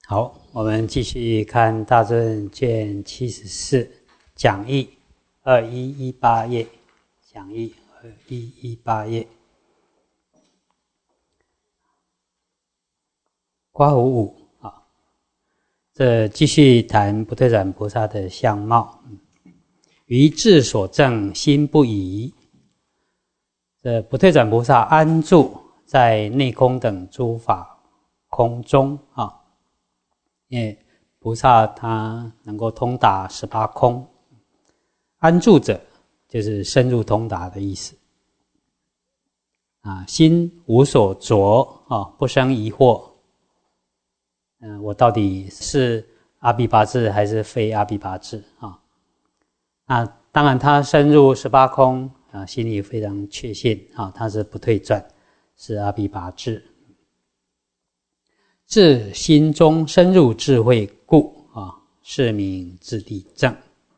好，我们继续看《大正卷74讲义2118页，讲义2118页，括弧5啊，这继续谈不退转菩萨的相貌。于智所证，心不疑。这不退转菩萨安住在内空等诸法空中啊。因为菩萨他能够通达18空，安住者就是深入通达的意思啊。心无所着啊，不生疑惑。我到底是阿鞞跋致还是非阿鞞跋致啊？那当然，他深入18空啊，心里非常确信啊，他是不退转，是阿鞞跋致。自心中深入智慧故啊，是名自地证。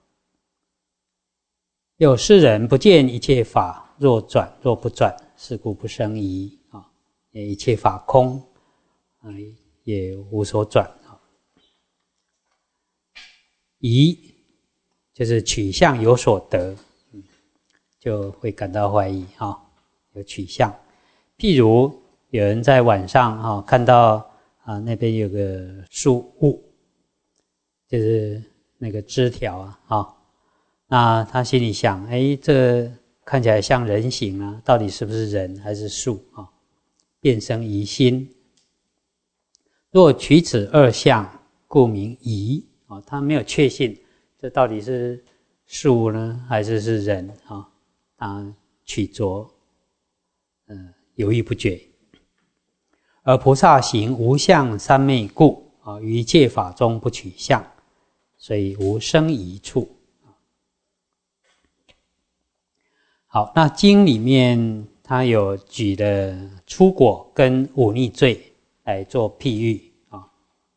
有世人不见一切法若转若不转，是故不生疑啊。一切法空也无所转啊。疑就是取向有所得，就会感到怀疑啊，有取向。譬如有人在晚上看到那边有个树物，就是那个枝条那他心里想，这看起来像人形啊，到底是不是人还是树啊？便生疑心。若取此二相，故名疑啊。他没有确信，这到底是树呢，还是人啊？他取着，犹豫不决。而菩萨行无相三昧故于一切法中不取相，所以无生疑处。好，那经里面他有举的初果跟忤逆罪来做譬喻啊。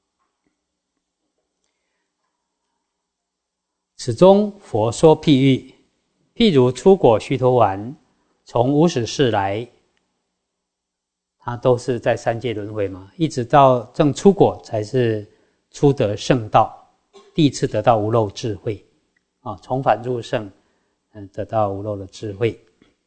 此中佛说譬喻，譬如初果须陀洹从无始世来，他都是在三界轮回嘛，一直到证初果才是初得圣道，第一次得到无漏智慧重返入圣，得到无漏的智慧。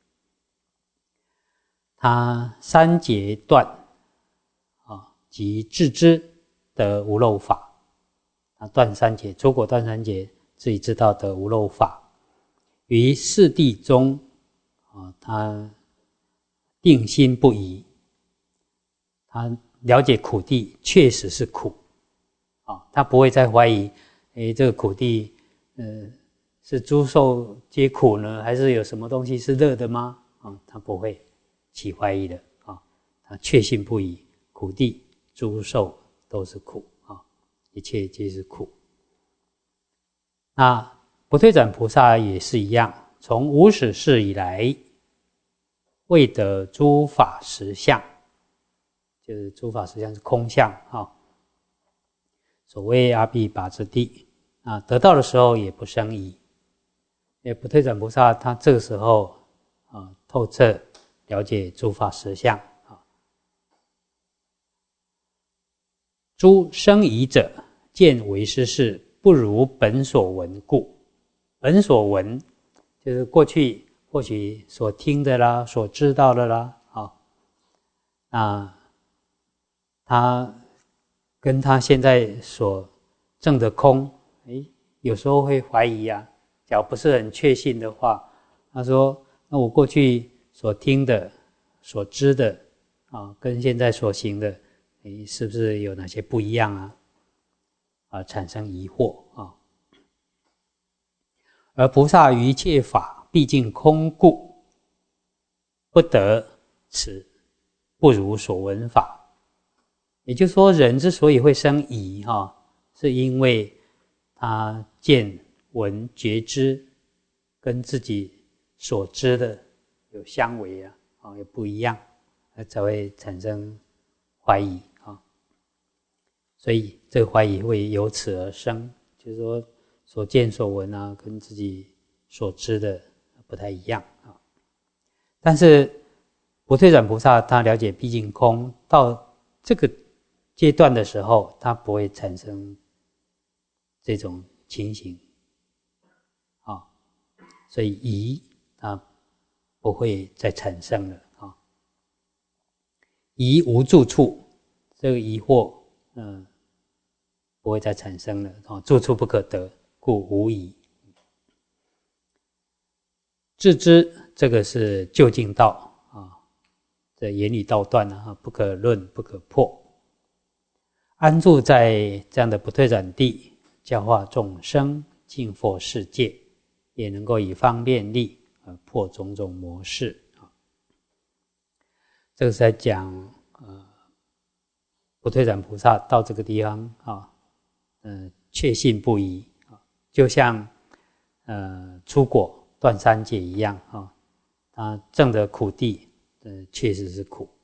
他三劫断即自知得无漏法，他断三劫，初果断三劫，自己知道得无漏法。于四谛中他定心不疑，他了解苦谛确实是苦他不会再怀疑这个苦谛是诸受皆苦呢，还是有什么东西是乐的吗他不会起怀疑的他确信不疑，苦谛诸受都是苦一切皆是苦。那不退转菩萨也是一样，从无始世以来未得诸法实相，就是诸法实相是空相所谓阿鞞跋致地得到的时候也不生疑。也不退转菩萨他这个时候透彻了解诸法实相诸生疑者，见为师事不如本所闻故。本所闻就是过去或许所听的啦，所知道的啦他跟他现在所证的空有时候会怀疑假如不是很确信的话，他说那我过去所听的所知的跟现在所行的是不是有哪些不一样产生疑惑而菩萨于一切法毕竟空故，不得此不如所闻法。也就是说，人之所以会生疑是因为他见闻觉知跟自己所知的有相违有不一样，才会产生怀疑所以这个怀疑会由此而生，就是说所见所闻跟自己所知的不太一样但是不退转菩萨他了解毕竟空，到这个阶段的时候，它不会产生这种情形啊，所以疑它不会再产生了啊。疑无住处，这个疑惑不会再产生了啊，住处不可得，故无疑。致知，这个是究竟道啊，这言语道断啊，不可论，不可破。安住在这样的不退转地，教化众生，净佛世界，也能够以方便力破种种模式。这个是在讲不退转菩萨到这个地方啊，确信不疑啊，就像出果断三界一样啊，他证得苦地，确实是苦，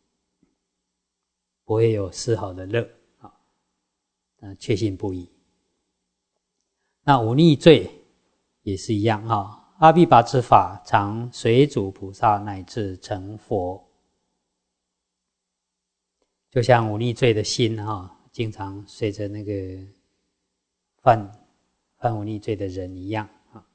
不会有丝毫的乐啊，确信不疑。那忤逆罪也是一样啊，阿鞞跋致法常随主菩萨乃至成佛，就像忤逆罪的心啊，经常随着那个犯忤逆罪的人一样啊。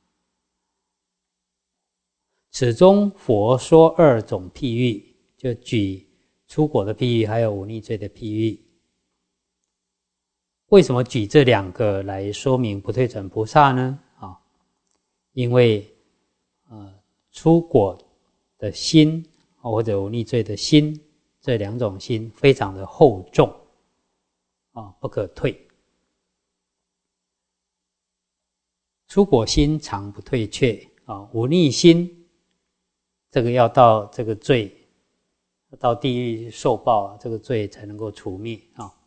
此中佛说二种譬喻，就举出果的譬喻，还有忤逆罪的譬喻。为什么举这两个来说明不退转菩萨呢？因为出果的心或者忤逆罪的心，这两种心非常的厚重不可退。出果心常不退却忤逆心，这个要到这个罪，到地狱受报，这个罪才能够除灭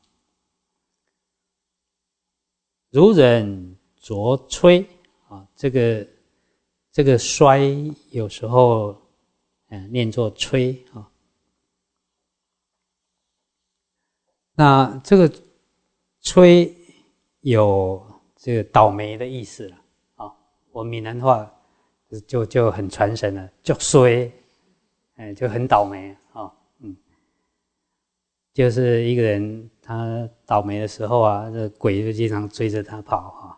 如人着摧这个衰有时候念作摧那这个摧有这个倒霉的意思了我闽南话就很传神了，就衰就很倒霉就是一个人他倒霉的时候啊，这鬼就经常追着他跑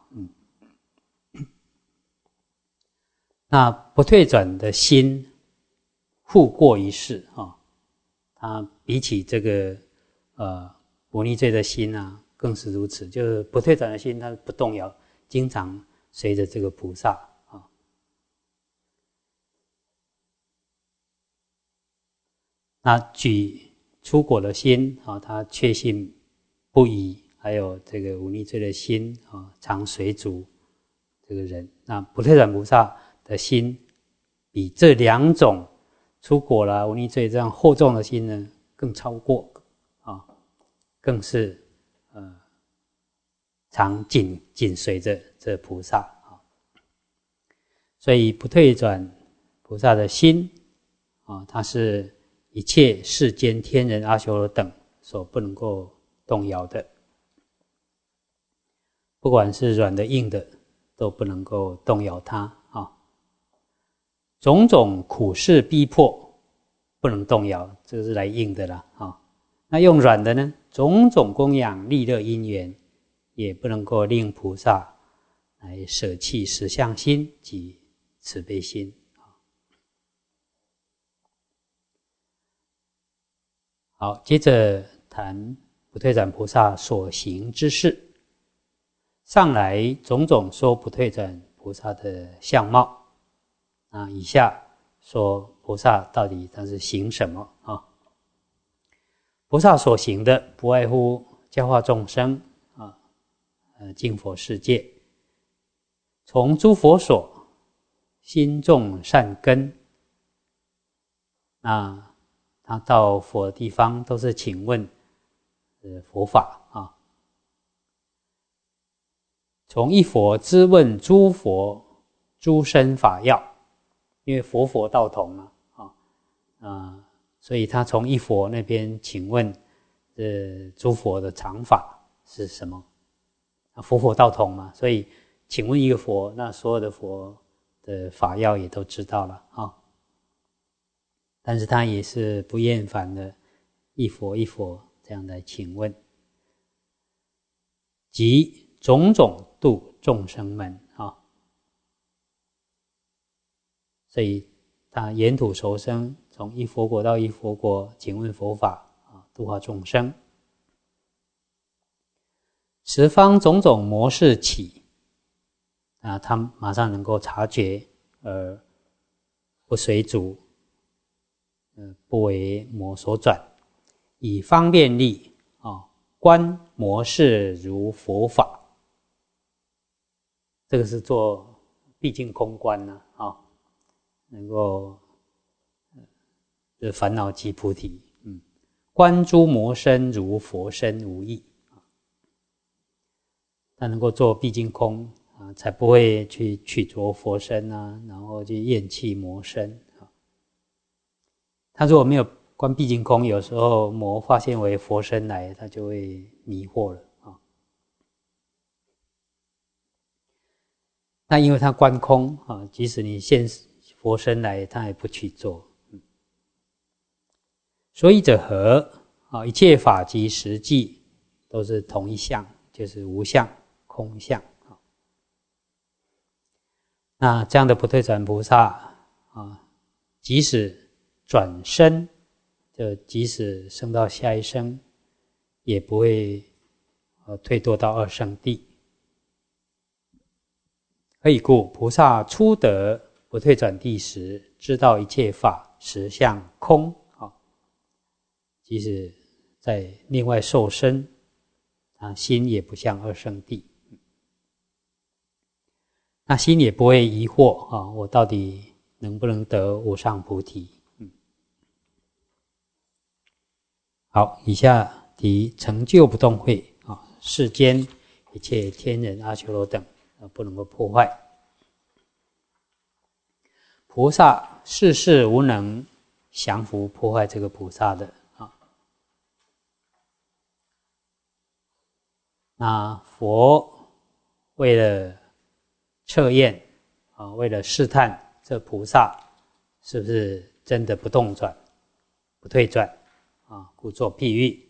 那不退转的心护过于世他比起这个忤逆罪的心啊更是如此，就是不退转的心他不动摇，经常随着这个菩萨那举出果的心他确信不疑，还有这个忤逆罪的心常随逐这个人，那不退转菩萨的心比这两种出果啦忤逆罪这样厚重的心呢更超过更是常紧随着这菩萨所以不退转菩萨的心它是一切世间天人阿修罗等所不能够动摇的，不管是软的硬的都不能够动摇它种种苦事逼迫不能动摇，这是来硬的啦那用软的呢，种种供养利乐因缘也不能够令菩萨来舍弃实相心及慈悲心好，接着谈不退转菩萨所行之事。上来种种说不退转菩萨的相貌以下说菩萨到底他是行什么菩萨所行的不外乎教化众生净佛世界，从诸佛所心种善根他到佛的地方都是请问佛法从一佛知问诸佛诸身法要，因为佛道同所以他从一佛那边请问诸佛的常法是什么佛道同嘛，所以请问一个佛，那所有的佛的法要也都知道了但是他也是不厌烦的一佛一佛这样来请问及种种度众生们啊。所以他沿途求生，从一佛国到一佛国，请问佛法啊，度化众生。十方种种魔事起啊，他马上能够察觉，而不随逐，不为魔所转，以方便力啊，观魔事如佛法。这个是做毕竟空观呢啊，能够烦恼即菩提。观诸魔身如佛身无异。他能够做毕竟空啊，才不会去取着佛身啊，然后去厌弃魔身啊。他如果没有观毕竟空，有时候魔化现为佛身来，他就会迷惑了啊。那因为他观空啊，即使你现佛身来，他也不去做。所以者何啊？一切法及实际都是同一相，就是无相、空相。那这样的不退转菩萨啊，即使转生，就即使生到下一生，也不会退堕到二圣地。何以故？菩萨初得不退转地时，知道一切法实相空啊，即使在另外受生啊，心也不像二圣地。那心也不会疑惑啊，我到底能不能得无上菩提？好，以下提成就不动慧啊，世间一切天人阿修罗等不能够破坏。菩萨世事无能降伏破坏这个菩萨的啊。那佛为了测验啊，为了试探这菩萨是不是真的不动转、不退转啊，故作譬喻。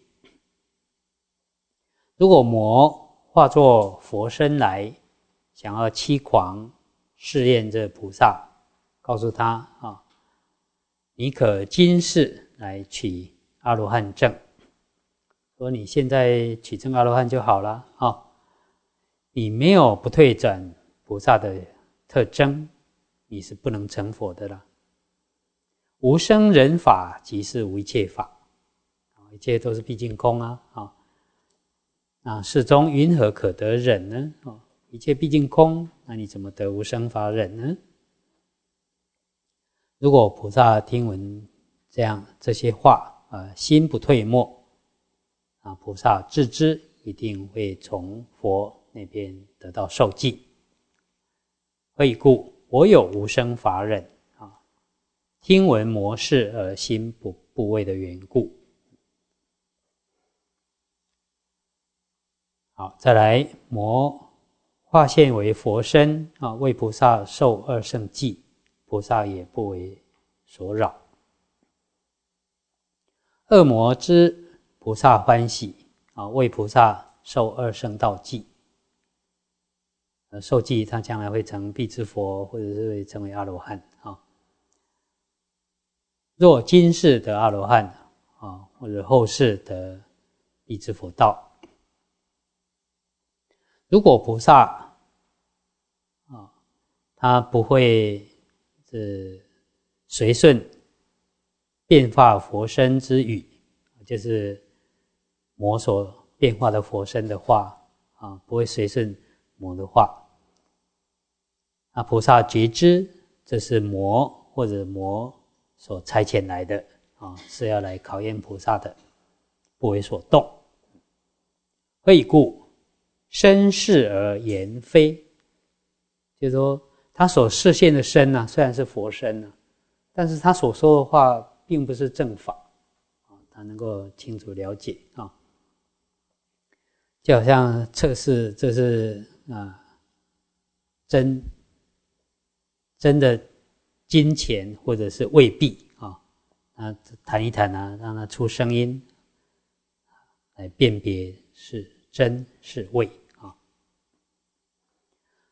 如果魔化作佛身来，想要欺诳试验这菩萨，告诉他啊，你可今世来取阿罗汉证，说你现在取证阿罗汉就好了啊，你没有不退转菩萨的特征，你是不能成佛的啦。无生忍法即是无一切法，一切都是毕竟空啊。那世中云何可得忍呢？一切毕竟空，那你怎么得无生法忍呢？如果菩萨听闻这些话心不退没啊，菩萨自知一定会从佛那边得到受记。何以故？我有无生法忍啊，听闻魔事而心不畏的缘故。好，再来，魔化现为佛身啊，为菩萨受二圣记，菩萨也不为所扰。恶魔知菩萨欢喜啊，为菩萨受二圣道记。受记他将来会成辟支佛，或者是会成为阿罗汉啊。若今世得阿罗汉啊，或者后世得辟支佛道。如果菩萨他不会随顺变化佛身之语，就是魔所变化的佛身的话啊，不会随顺魔的话。那菩萨觉知这是魔或者魔所差遣来的啊，是要来考验菩萨的，不为所动。何以故？身是而言非，就是说他所示现的身呢，虽然是佛身呢，但是他所说的话并不是正法啊，他能够清楚了解啊。就好像测试这是真的金钱或者是未必啊，弹一弹让它出声音来辨别是真是伪啊。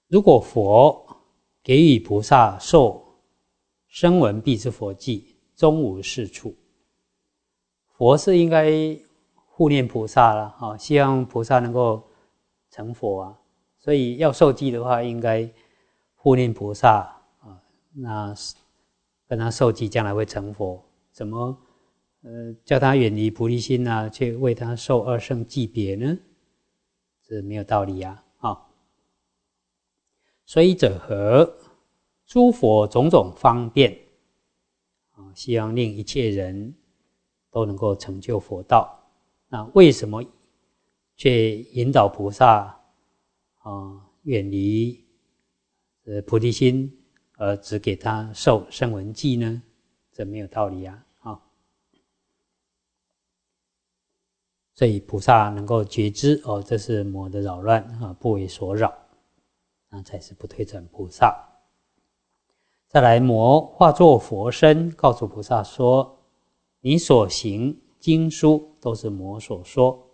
如果佛给予菩萨受声闻辟支佛迹，终无是处。佛是应该护念菩萨啦，希望菩萨能够成佛啊，所以要受记的话，应该护念菩萨啊，那跟他受记，将来会成佛。怎么叫他远离菩提心啊，却为他受二圣记别呢？这没有道理啊！所以者何？诸佛种种方便希望令一切人都能够成就佛道。那为什么却引导菩萨远离菩提心，而只给他受声闻记呢？这没有道理啊！所以菩萨能够觉知这是魔的扰乱不为所扰，那才是不退转菩萨。再来，魔化作佛身，告诉菩萨说：你所行经书都是魔所说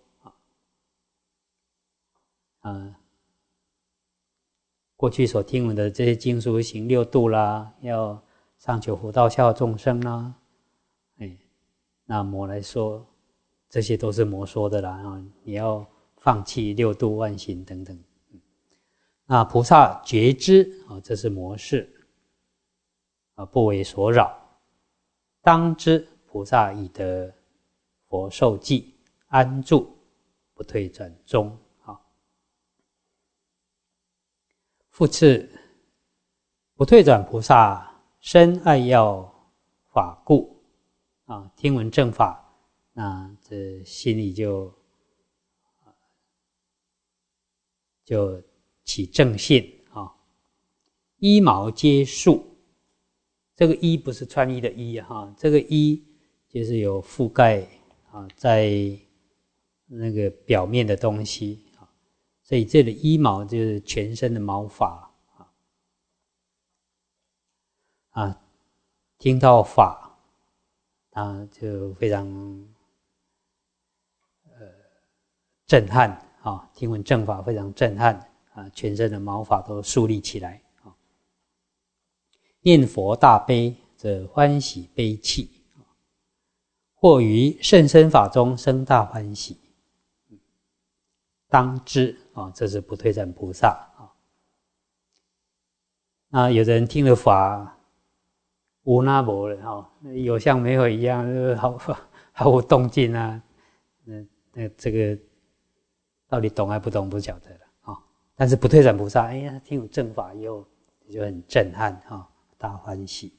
过去所听闻的这些经书，行六度啦，要上求佛道，下化众生啦，那魔来说，这些都是魔说的啦你要放弃六度万行等等。那菩萨觉知这是魔事不为所扰，当知菩萨已得佛受记，安住不退转中。复次，不退转菩萨深爱要法故听闻正法，那这心里就起正信衣毛皆束。这个衣不是穿衣的衣这个衣就是有覆盖在那个表面的东西所以这里衣毛就是全身的毛发听到法就非常震撼听闻正法非常震撼全身的毛发都竖立起来念佛大悲则欢喜悲泣，或于甚深法中生大欢喜，当知这是不退转菩萨那有的人听了法无那无了有像没有一样毫无动静那这个到底懂还不懂不晓得了但是不退转菩萨他听有正法以后就很震撼大欢喜。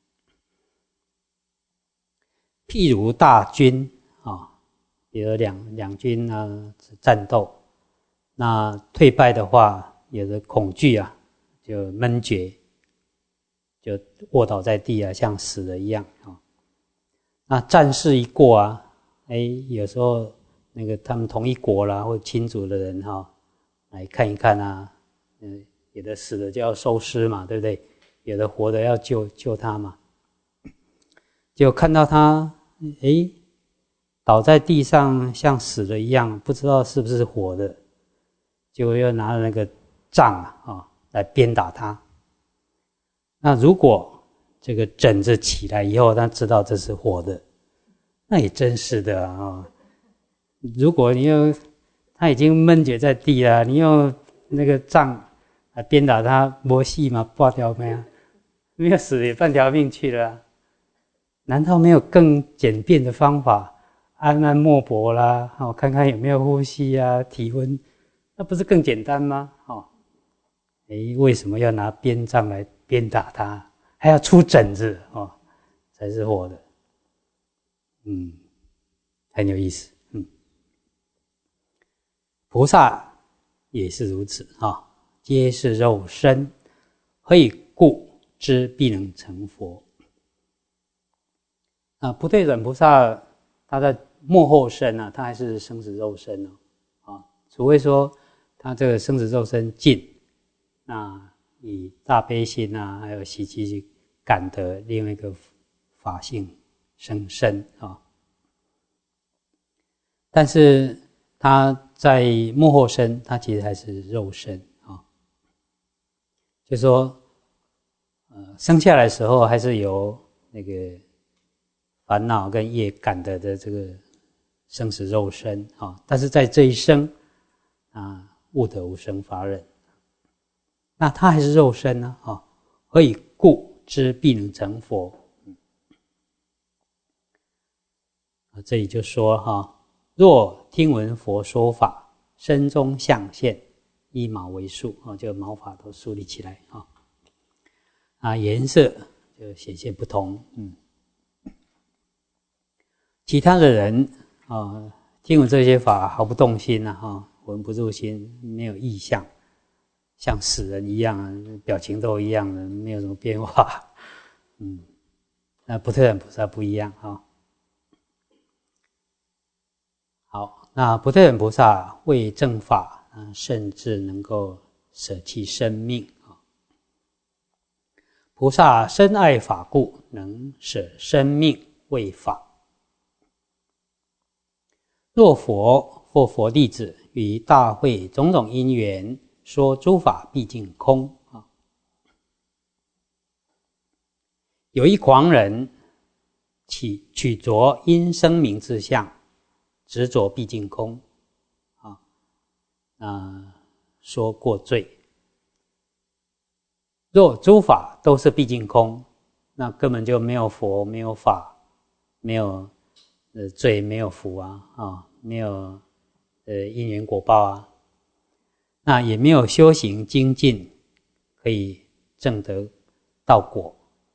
譬如大军比如两军战斗，那退败的话，有的恐惧就闷绝，就卧倒在地像死了一样那战事一过有时候那个他们同一国啦或亲族的人来看一看有的死了就要收尸嘛，对不对？有的活的要救他嘛，就看到他倒在地上像死了一样，不知道是不是活的，就又拿了那个杖来鞭打他。那如果这个疹子起来以后，他知道这是活的，那也真是的如果他已经闷绝在地了，你用那个杖来鞭打他，没戏嘛，半条命没有死也半条命去了难道没有更简便的方法？按按脉搏啦看看有没有呼吸体温，那不是更简单吗为什么要拿鞭杖来鞭打他，还要出疹子才是活的很有意思菩萨也是如此皆是肉身，何以故知必能成佛不退转菩萨他在末后身他还是生死肉身除非说他这个生死肉身尽，那以大悲心还有喜气去感得另外一个法性生身但是他在末后身他其实还是肉身就说生下来的时候还是有那个烦恼跟业感的这个生死肉身啊，但是在这一生啊，悟得无生法忍，那他还是肉身呢啊，何以故知必能成佛？这里就说哈，若听闻佛说法，身中相现，依毛为数啊，就毛发都竖立起来啊，颜色就显现不同。其他的人啊，听闻这些法毫不动心闻不入心，没有意象，像死人一样，表情都一样的，没有什么变化。那不退转菩萨不一样好，那不退转菩萨为正法甚至能够舍弃生命菩萨深爱法故，能舍生命为法。若佛或佛弟子于大会种种因缘说诸法毕竟空有一狂人取着因生名之相，执着毕竟空说过罪。若诸法都是毕竟空，那根本就没有佛，没有法，没有罪，没有福没有因缘果报那也没有修行精进可以证得道果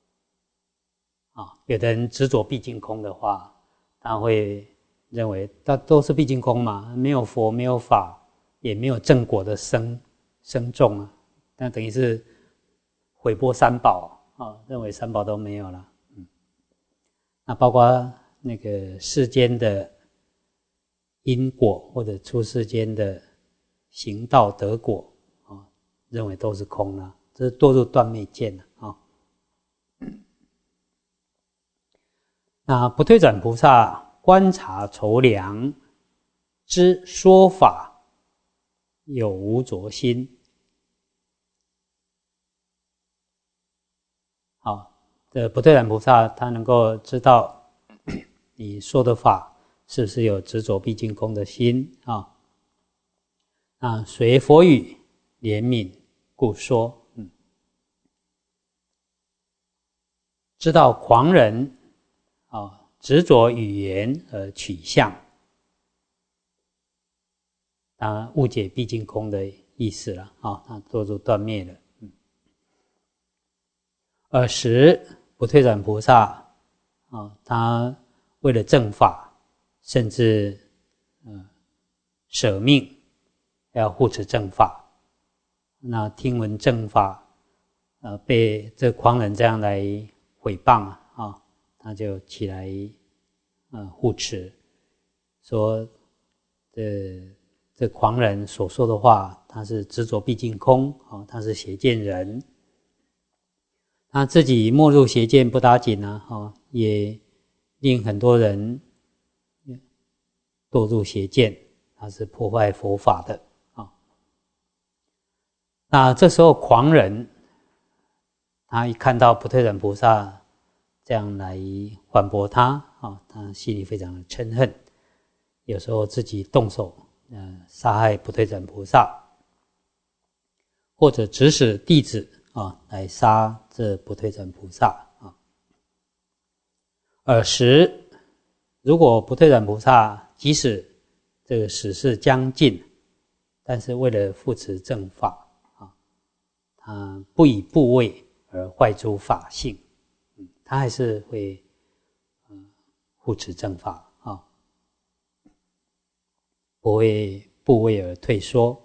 有的人执着毕竟空的话，他会认为他都是毕竟空嘛，没有佛，没有法，也没有正果的生众那等于是毁谤三宝认为三宝都没有了。那包括那个世间的因果，或者出世间的行道得果认为都是空了，这是堕入断灭见那不退转菩萨观察筹量，知说法有无着心。这不退转菩萨他能够知道你说的法是不是有执着毕竟空的心随佛语怜悯故说。知道狂人执着语言而取相，当然误解毕竟空的意思了他堕入断灭了。尔时不退转菩萨他为了正法，甚至舍命要护持正法。那听闻正法被这狂人这样来毁谤他就起来护持，说这狂人所说的话，他是执着毕竟空他是邪见人，他自己没入邪见不打紧也令很多人堕入邪见，他是破坏佛法的那这时候狂人他一看到不退转菩萨这样来反驳他他心里非常的嗔恨，有时候自己动手杀害不退转菩萨，或者指使弟子来杀这不退转菩萨尔时如果不退转菩萨即使这个死事将近，但是为了护持正法他不以部位而坏诸法性，他还是会护持正法不会部位而退缩。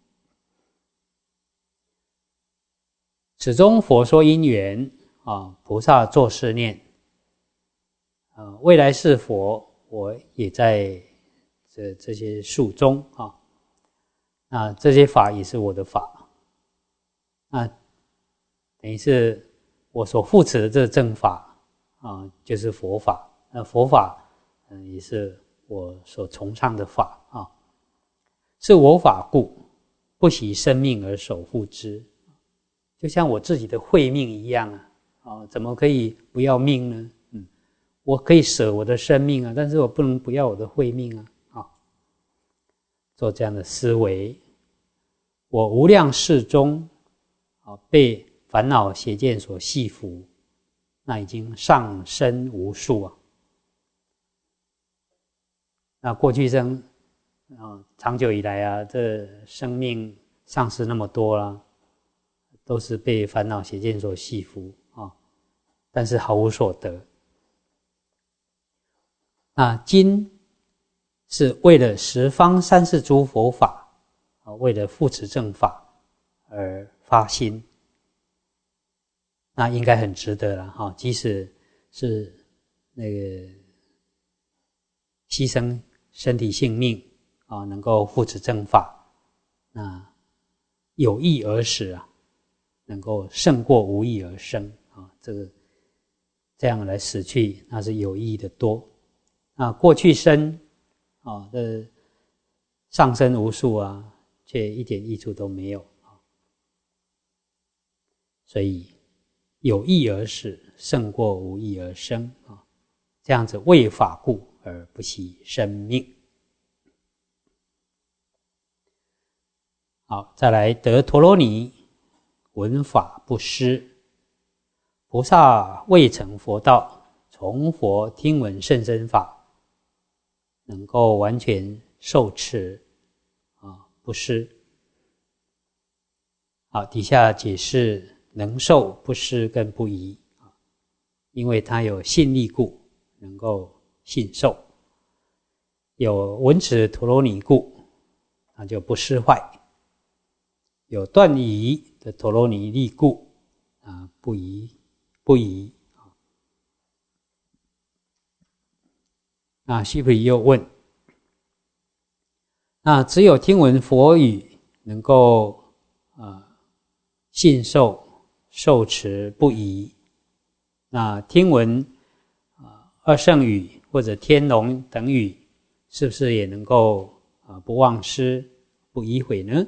此中佛说因缘菩萨作是念未来是佛，我也在这些树中那这些法也是我的法等于是我所护持的这正法就是佛法，那佛法也是我所崇尚的法是我法故，不惜生命而守护之。 就像我自己的慧命一样怎么可以不要命呢？我可以舍我的生命但是我不能不要我的慧命做这样的思维。我无量世中被烦恼邪见所系缚，那已经上升无数那过去生长久以来这生命丧失那么多啦，都是被烦恼邪见所系缚但是毫无所得。那今是为了十方三世诸佛法为了护持正法而发心，那应该很值得了即使是那个牺牲身体性命能够护持正法，那有意而死能够胜过无意而生这样来死去，那是有意的多。那过去生的上升无数却一点益处都没有所以有意而死胜过无意而生这样子为法故而不惜生命。好，再来得陀罗尼，闻法不失。菩萨未成佛道，从佛听闻甚深法，能够完全受持不失。好，底下解释能受不失跟不疑因为它有信力故，能够信受；有闻持陀罗尼故，那就不失坏；有断疑的陀罗尼力故不疑。那须菩提又问，那只有听闻佛语能够信受受持不疑，那听闻二圣语或者天龙等语，是不是也能够不忘失不疑毁呢？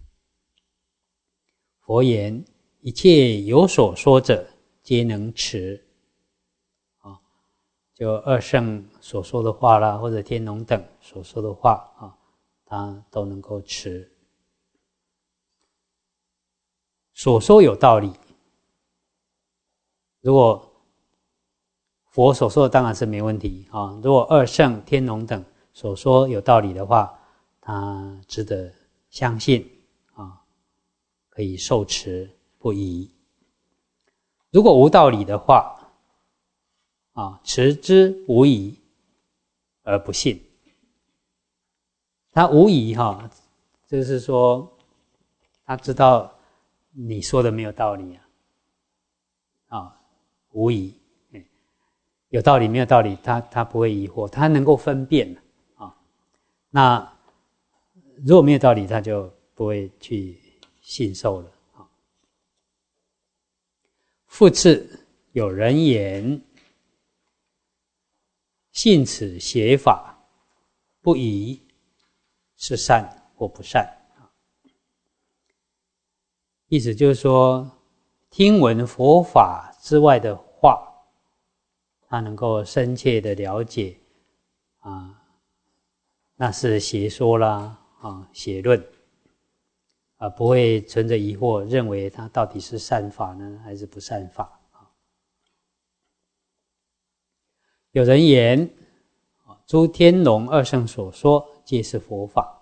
佛言，一切有所说者皆能持就二圣所说的话啦，或者天龙等所说的话他都能够持。所说有道理，如果佛所说的当然是没问题如果二圣天龙等所说有道理的话，他值得相信可以受持不疑。如果无道理的话持之无疑而不信。他无疑就是说他知道你说的没有道理无疑有道理没有道理他不会疑惑，他能够分辨那如果没有道理，他就不会去信受了复次有人言，信此邪法不疑是善或不善意思就是说，听闻佛法之外的话，他能够深切的了解那是邪说啦邪论不会存着疑惑，认为它到底是善法呢还是不善法有人言，诸天龙二圣所说皆是佛法，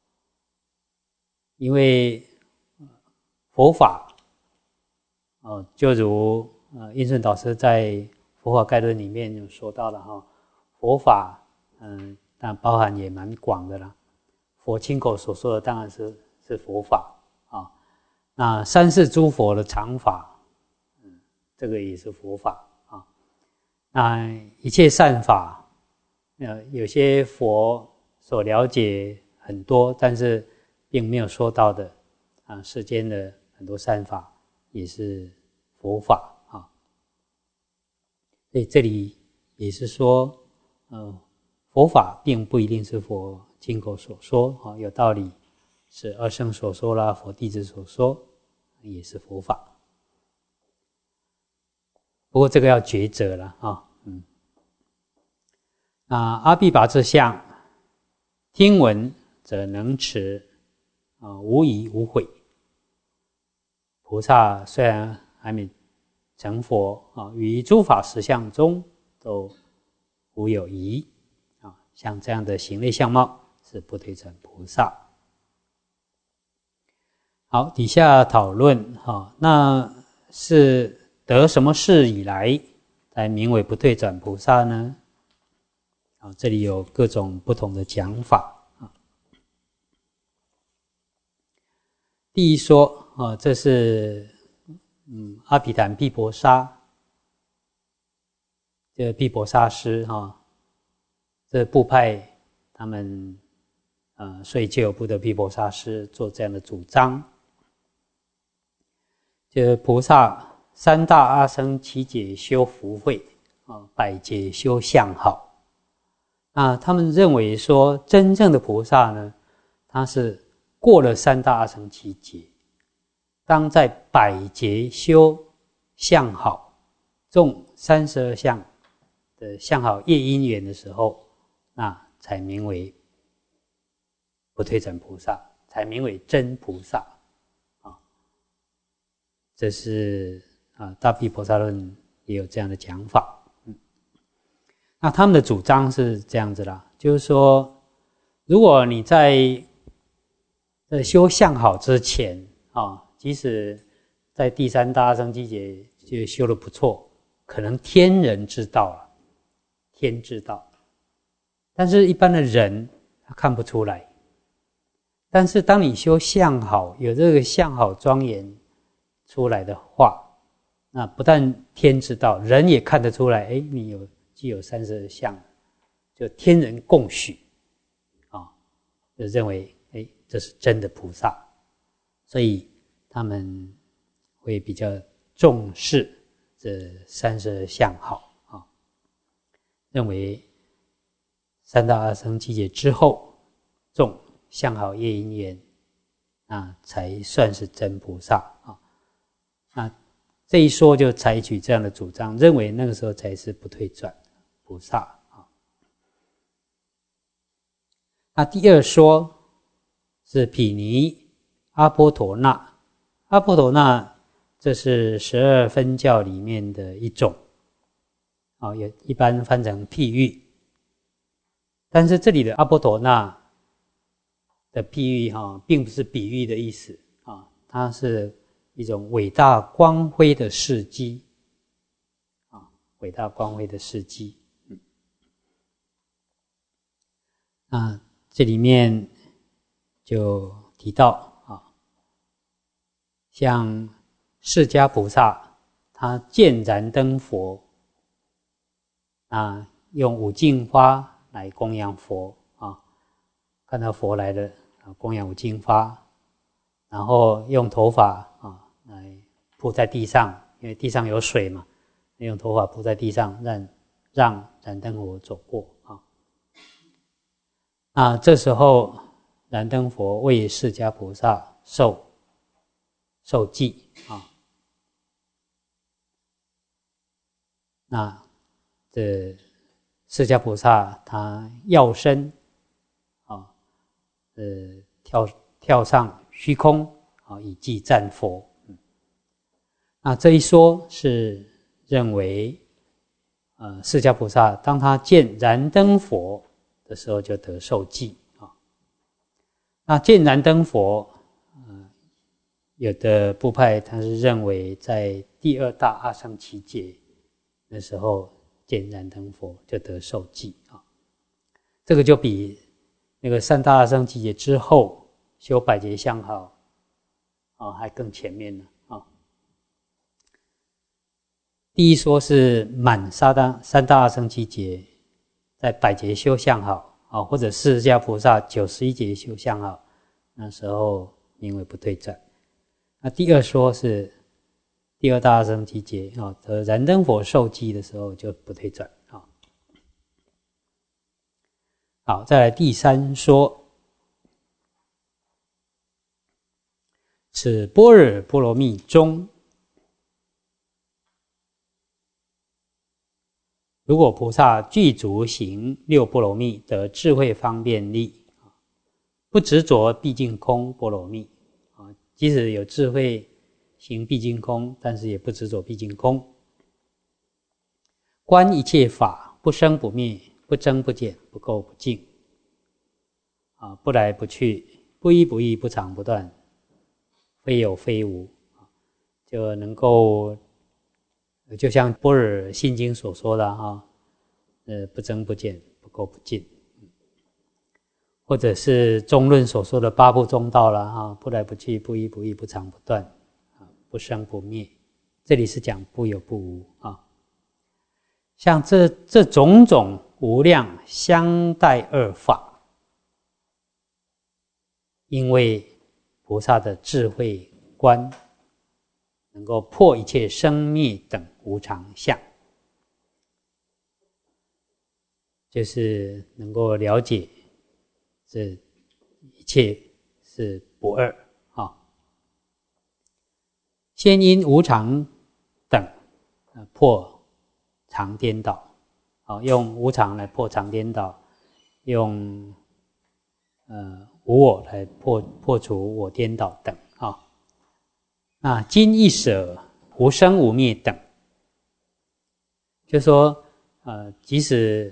因为佛法就如印顺导师在《佛法概论》里面有说到了佛法但包含也蛮广的啦。佛亲口所说的当然是佛法那三世诸佛的常法这个也是佛法那一切善法有些佛所了解很多，但是并没有说到的世间的很多善法也是佛法所以这里也是说佛法并不一定是佛亲口所说有道理是二圣所说啦，佛弟子所说也是佛法。不过这个要抉择了那阿鞞跋致相，听闻则能持无疑无悔。菩萨虽然还没成佛于诸法实相中都无有疑像这样的行类相貌是不退转菩萨。好，底下讨论那是得什么事以来才名为不退转菩萨呢？这里有各种不同的讲法。第一说这是阿毗昙毗婆沙，这毗婆沙师这部派他们所以就有部的毗婆沙师做这样的主张。这菩萨三大阿僧祇劫修福慧百劫修相好。那他们认为说真正的菩萨呢，他是过了三大阿僧祇劫，当在百劫修相好中32相的相好业因缘的时候，那才名为不退转菩萨，才名为真菩萨这是大毗婆沙论也有这样的讲法。那他们的主张是这样子啦，就是说如果你在修相好之前即使在第三大阿僧祇劫就修得不错，可能天人知道了，天知道，但是一般的人他看不出来。但是当你修相好，有这个相好庄严出来的话，那不但天知道，人也看得出来，你既有32相，就天人共许就认为这是真的菩萨，所以他们会比较重视这32相好认为三大阿僧祇劫之后种相好业因缘才算是真菩萨那这一说就采取这样的主张，认为那个时候才是不退转菩萨那第二说是毗尼阿波陀那。阿波陀那这是12分教里面的一种也一般翻成譬喻。但是这里的阿波陀那的譬喻并不是比喻的意思它是一种伟大光辉的事迹伟大光辉的事迹这里面就提到像释迦菩萨他见燃灯佛用5净花来供养佛看到佛来了供养5净花，然后用头发来铺在地上，因为地上有水嘛，用头发铺在地上让燃灯佛走过这时候燃灯佛为释迦菩萨受记那这释迦菩萨他跃身跳上虚空以即赞佛那这一说是认为释迦菩萨当他见燃灯佛的时候就得受记那见燃灯佛有的部派他是认为在第2大阿僧祇劫那时候见燃灯佛就得受记这个就比那个3大阿僧祇劫之后修百劫相好还更前面呢第一说是满3大阿僧祇劫在百劫修相好或者释迦菩萨91劫修相好，那时候名为不退转。那第二说是第2大阿僧祇劫得燃灯佛受记的时候就不退转再来第3说， 此般若波罗蜜中，如果菩萨具足行六波罗蜜，得智慧方便力，不执着毕竟空波罗蜜，即使有智慧行毕竟空，但是也不执着毕竟空。观一切法不生不灭，不增不减，不垢不净，不来不去，不依不异，不长不断，非有非无，就能够就像般若心经所说的不增不减，不垢不净，或者是中论所说的八部中道了不来不去，不依不异，不长不断，不生不灭。这里是讲不有不无像这种种无量相待二法，因为菩萨的智慧观能够破一切生灭等无常相，就是能够了解这一切是不二先因无常等破常颠倒，用无常来破常颠倒，用无我来破除我颠倒等那今一舍无生无灭等，就说即使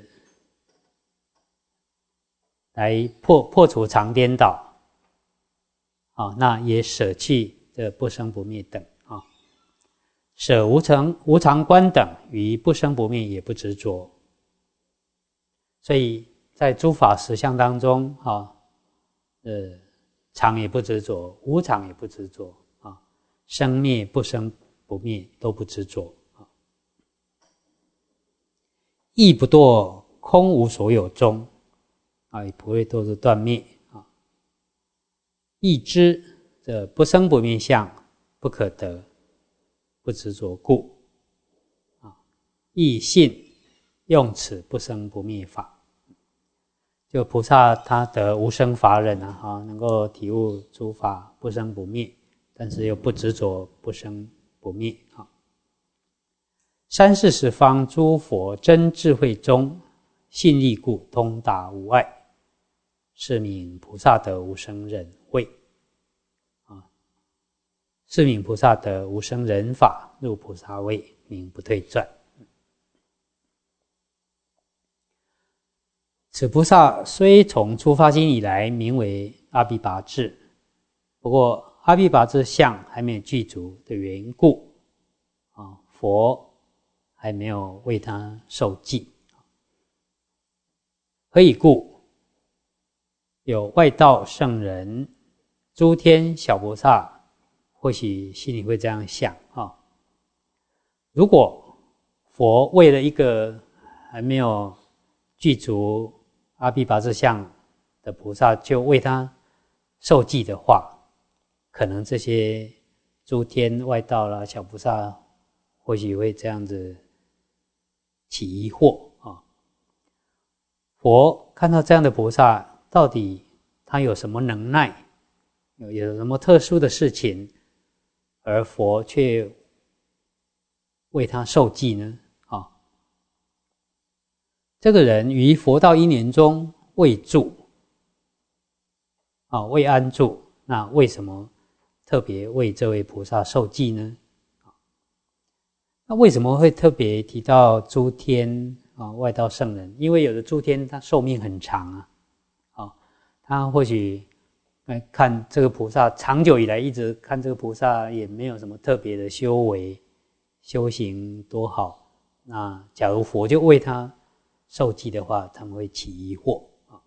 来破除常颠倒那也舍弃这不生不灭等舍无常观等，于不生不灭也不执着。所以在诸法实相当中常也不执着，无常也不执着生灭不生不灭都不执着亦不堕空无所有中也不会堕入断灭亦知这不生不灭相不可得，不执着故亦信用此不生不灭法。就菩萨他得无生法忍能够体悟诸法不生不灭，但是又不执着不生不灭三世十方诸佛真智慧中，信力故通达无碍，是名菩萨得无生忍慧是名菩萨得无生忍法，入菩萨位，名不退转。此菩萨虽从初发心以来名为阿鞞跋致，不过阿鞞跋致相还没有具足的缘故佛还没有为他受记。何以故？有外道圣人、诸天小菩萨或许心里会这样想如果佛为了一个还没有具足阿鞞跋致相的菩萨就为他受记的话，可能这些诸天外道啦小菩萨或许会这样子起疑惑佛看到这样的菩萨，到底他有什么能耐，有什么特殊的事情，而佛却为他受记呢这个人于佛道因缘中未住未安住，那为什么特别为这位菩萨受记呢？那为什么会特别提到诸天外道圣人？因为有的诸天他寿命很长他或许看这个菩萨长久以来一直看这个菩萨也没有什么特别的修为修行多好，那假如佛就为他受记的话，他们会起疑惑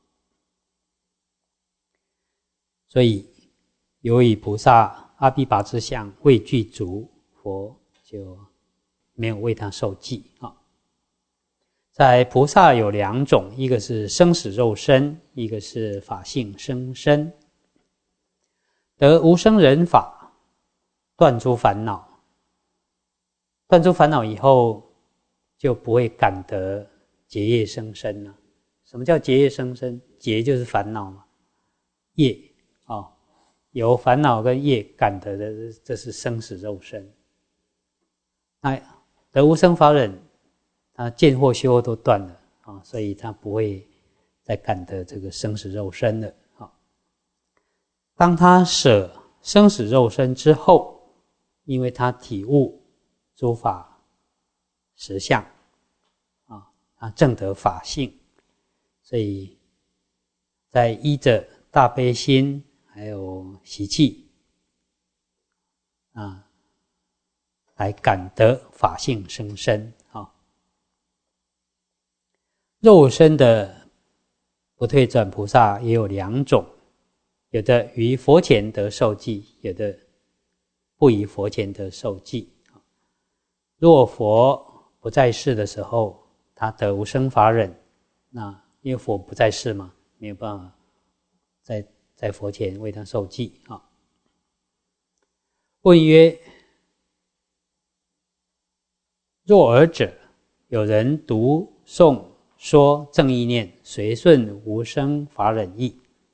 所以由于菩萨阿鞞跋致相未具足，佛就没有为他受记在菩萨有两种，一个是生死肉身，一个是法性生身。得无生忍法，断诸烦恼，断诸烦恼以后就不会感得结业生身了。什么叫结业生身？结就是烦恼嘛，业由烦恼跟业感得的，这是生死肉身。那得无生法忍，他见惑修惑都断了啊，所以他不会再感得这个生死肉身了啊。当他舍生死肉身之后，因为他体悟诸法实相啊，他证得法性，所以在依着大悲心还有习气啊，来感得法性生身啊。肉身的不退转菩萨也有两种，有的于佛前得受记，有的不于佛前得受记。若佛不在世的时候，他得无生法忍，那因为佛不在世嘛，没有办法在佛前为他受记啊。问曰：若尔者，有人读诵说正意念，随顺无生法忍意，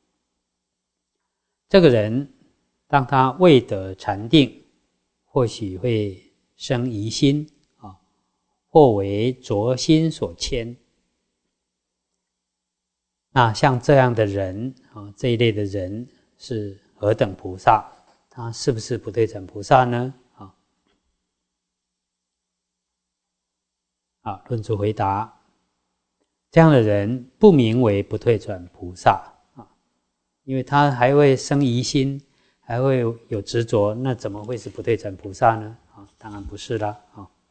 这个人当他未得禅定，或许会生疑心啊，或为着心所牵。那像这样的人啊，这一类的人是何等菩萨？他是不是不退转菩萨呢？论著回答，这样的人不名为不退转菩萨啊，因为他还会生疑心，还会有执着，那怎么会是不退转菩萨呢？当然不是啦。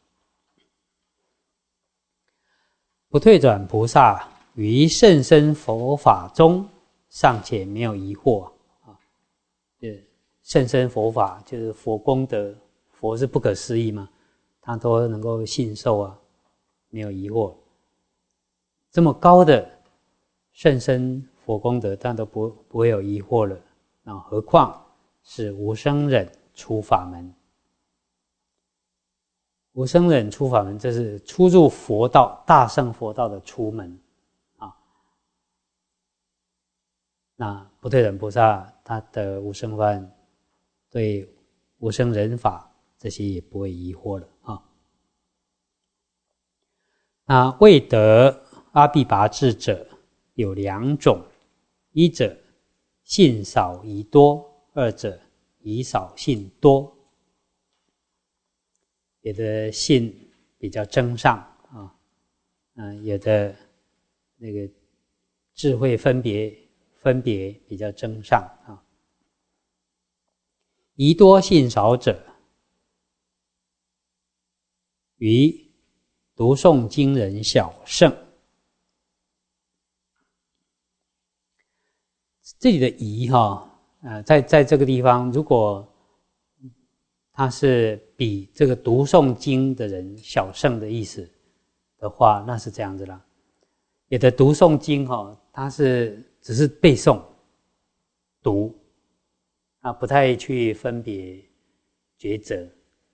不退转菩萨于甚深佛法中尚且没有疑惑啊，甚深佛法就是佛功德，佛是不可思议嘛，他都能够信受啊，没有疑惑。这么高的甚深佛功德，但都不会有疑惑了啊，何况是无生忍出法门？无生忍出法门，这是出入佛道、大乘佛道的出门啊。那不退转菩萨，他的无生法忍，对无生忍法这些也不会疑惑了啊。那未得阿鞞跋致者有两种，一者信少疑多，二者疑少信多。有的信比较增上啊，有的那个智慧分别比较增上啊。疑多信少者，于读诵经人小乘。这里的疑在这个地方，如果他是比这个读诵经的人小乘的意思的话，那是这样子啦。有的读诵经他是只是背诵读不太去分别抉择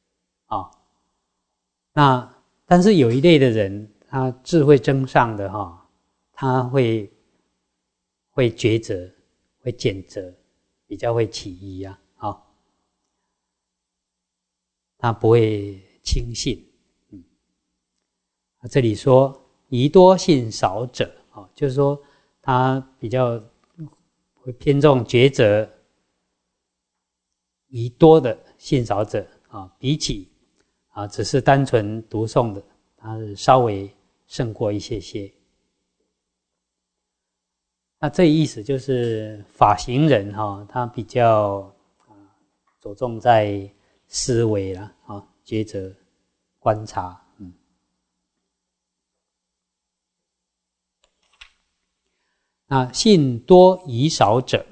那但是有一类的人，他智慧增上的他会抉择，会拣择，比较会起疑他不会轻信。这里说疑多信少者就是说他比较会偏重抉择，疑多的信少者比起只是单纯读诵的，他是稍微胜过一些。那这意思就是法行人他比较着重在思维啦抉择观察。那信多疑少者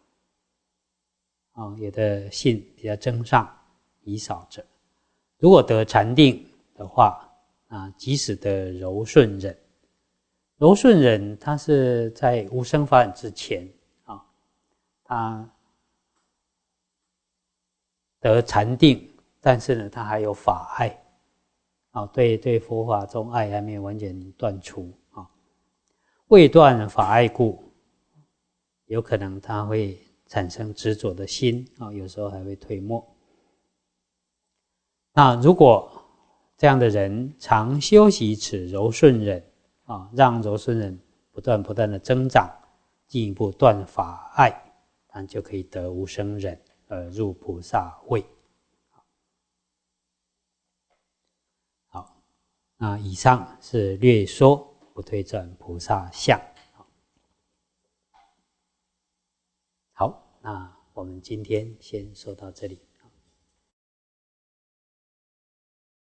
有的信比较增上，疑少者，如果得禅定的话即使得柔顺忍。柔顺忍它是在无生法忍之前他得禅定，但是呢他还有法爱对佛法中爱还没有完全断除未断法爱故，有可能他会产生执着的心有时候还会退没。那如果这样的人常修习此柔顺忍让柔顺忍不断的增长，进一步断法爱，就可以得无生忍而入菩萨位。好，那以上是略说不退转菩萨相。好，那我们今天先说到这里。